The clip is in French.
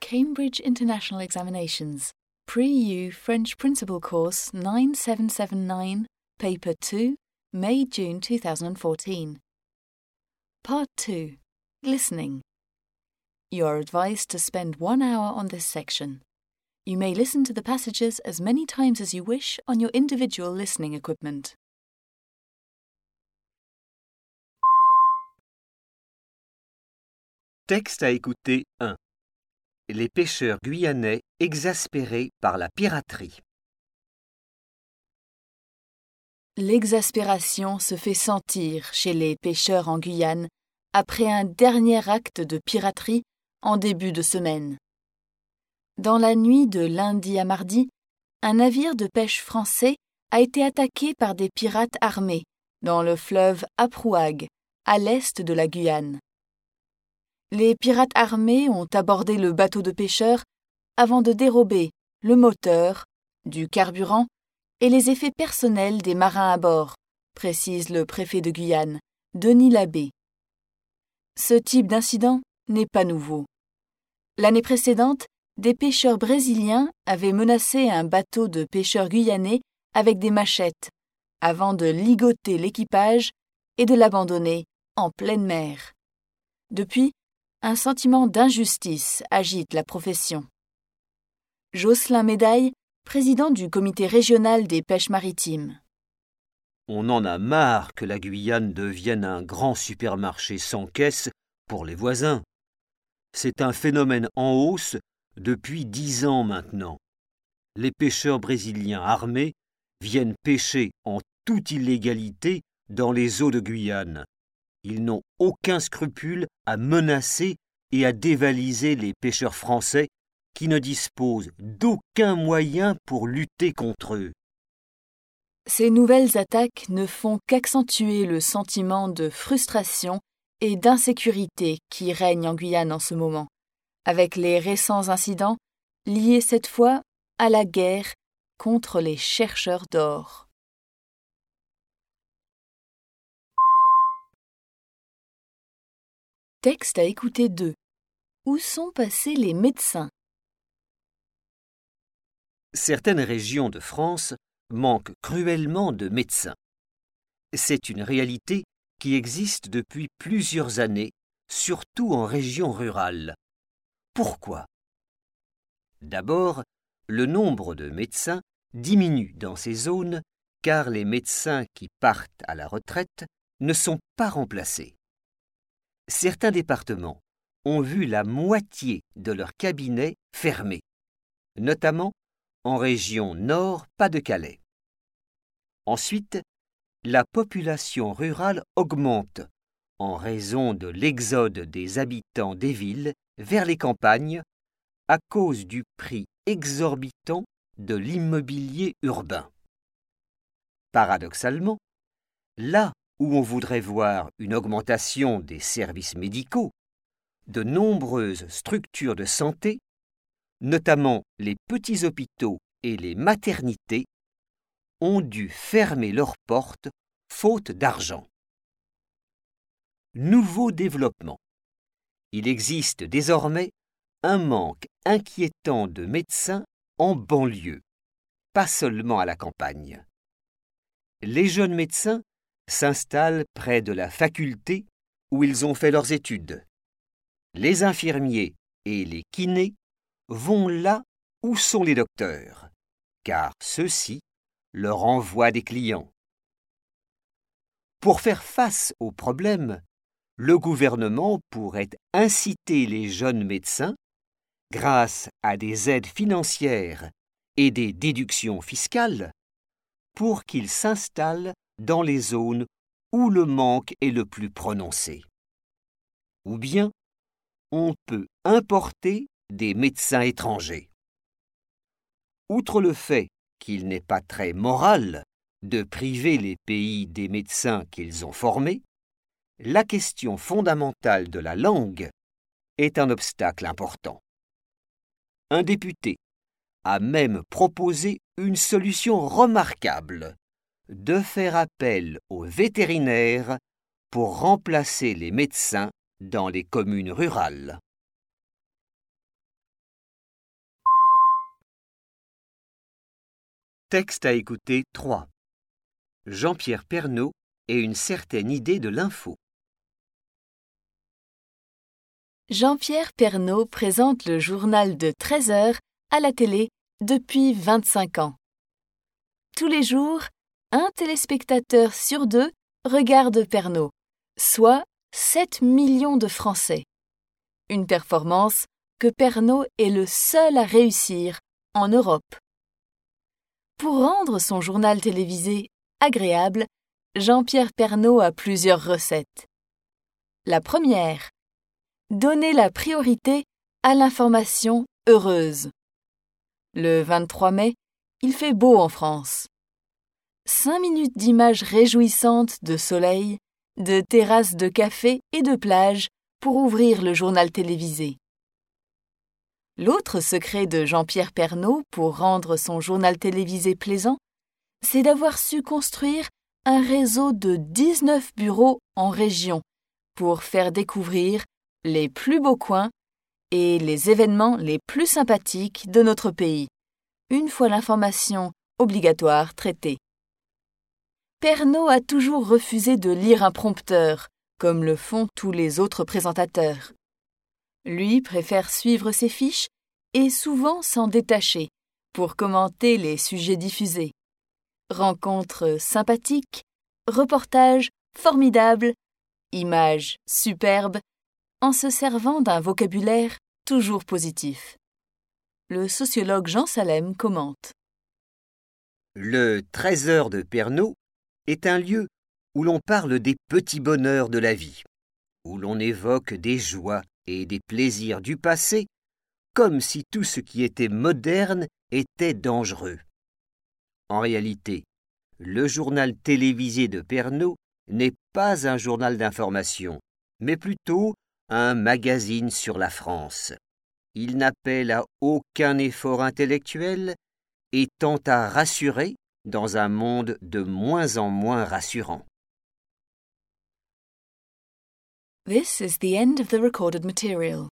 Cambridge International Examinations, Pre-U French Principal Course 9779, Paper 2, May-June 2014. Part 2. Listening. You are advised to spend 1 hour on this section. You may listen to the passages as many times as you wish on your individual listening equipment. Texte à écouter 1. Les pêcheurs guyanais exaspérés par la piraterie. L'exaspération se fait sentir chez les pêcheurs en Guyane après un dernier acte de piraterie en début de semaine. Dans la nuit de lundi à mardi, un navire de pêche français a été attaqué par des pirates armés dans le fleuve Aprouag, à l'est de la Guyane. Les pirates armés ont abordé le bateau de pêcheurs avant de dérober le moteur, du carburant et les effets personnels des marins à bord, précise le préfet de Guyane, Denis Labbé. Ce type d'incident n'est pas nouveau. L'année précédente, des pêcheurs brésiliens avaient menacé un bateau de pêcheurs guyanais avec des machettes, avant de ligoter l'équipage et de l'abandonner en pleine mer. Depuis, un sentiment d'injustice agite la profession. Jocelyn Médaille, président du comité régional des pêches maritimes. On en a marre que la Guyane devienne un grand supermarché sans caisse pour les voisins. C'est un phénomène en hausse depuis 10 ans maintenant. Les pêcheurs brésiliens armés viennent pêcher en toute illégalité dans les eaux de Guyane. Ils n'ont aucun scrupule à menacer et à dévaliser les pêcheurs français qui ne disposent d'aucun moyen pour lutter contre eux. Ces nouvelles attaques ne font qu'accentuer le sentiment de frustration et d'insécurité qui règne en Guyane en ce moment, avec les récents incidents liés cette fois à la guerre contre les chercheurs d'or. Texte à écouter 2. Où sont passés les médecins? Certaines régions de France manquent cruellement de médecins. C'est une réalité qui existe depuis plusieurs années, surtout en région rurale. Pourquoi? D'abord, le nombre de médecins diminue dans ces zones car les médecins qui partent à la retraite ne sont pas remplacés. Certains départements ont vu la moitié de leurs cabinets fermés, notamment en région Nord-Pas-de-Calais. Ensuite, la population rurale augmente en raison de l'exode des habitants des villes vers les campagnes à cause du prix exorbitant de l'immobilier urbain. Paradoxalement, là où on voudrait voir une augmentation des services médicaux, de nombreuses structures de santé, notamment les petits hôpitaux et les maternités, ont dû fermer leurs portes faute d'argent. Nouveau développement. Il existe désormais un manque inquiétant de médecins en banlieue, pas seulement à la campagne. Les jeunes médecins s'installent près de la faculté où ils ont fait leurs études. Les infirmiers et les kinés vont là où sont les docteurs, car ceux-ci leur envoient des clients. Pour faire face au problème, le gouvernement pourrait inciter les jeunes médecins, grâce à des aides financières et des déductions fiscales, pour qu'ils s'installent dans les zones où le manque est le plus prononcé. Ou bien, on peut importer des médecins étrangers. Outre le fait qu'il n'est pas très moral de priver les pays des médecins qu'ils ont formés, la question fondamentale de la langue est un obstacle important. Un député a même proposé une solution remarquable, de faire appel aux vétérinaires pour remplacer les médecins dans les communes rurales. Texte à écouter 3. Jean-Pierre Pernaut et une certaine idée de l'info. Jean-Pierre Pernaut présente le journal de 13 heures à la télé depuis 25 ans. Tous les jours, un téléspectateur sur 2 regarde Pernaut, soit 7 millions de Français. Une performance que Pernaut est le seul à réussir en Europe. Pour rendre son journal télévisé agréable, Jean-Pierre Pernaut a plusieurs recettes. La première, donner la priorité à l'information heureuse. Le 23 mai, il fait beau en France. 5 minutes d'images réjouissantes de soleil, de terrasses de café et de plage pour ouvrir le journal télévisé. L'autre secret de Jean-Pierre Pernaut pour rendre son journal télévisé plaisant, c'est d'avoir su construire un réseau de 19 bureaux en région pour faire découvrir les plus beaux coins et les événements les plus sympathiques de notre pays, une fois l'information obligatoire traitée. Pernaut a toujours refusé de lire un prompteur, comme le font tous les autres présentateurs. Lui préfère suivre ses fiches et souvent s'en détacher pour commenter les sujets diffusés. Rencontres sympathiques, reportages formidables, images superbes, en se servant d'un vocabulaire toujours positif. Le sociologue Jean Salem commente. Le 13 heures de Pernaut est un lieu où l'on parle des petits bonheurs de la vie, où l'on évoque des joies et des plaisirs du passé, comme si tout ce qui était moderne était dangereux. En réalité, le journal télévisé de Pernaut n'est pas un journal d'information, mais plutôt un magazine sur la France. Il n'appelle à aucun effort intellectuel et tend à rassurer dans un monde de moins en moins rassurant. This is the end of the recorded material.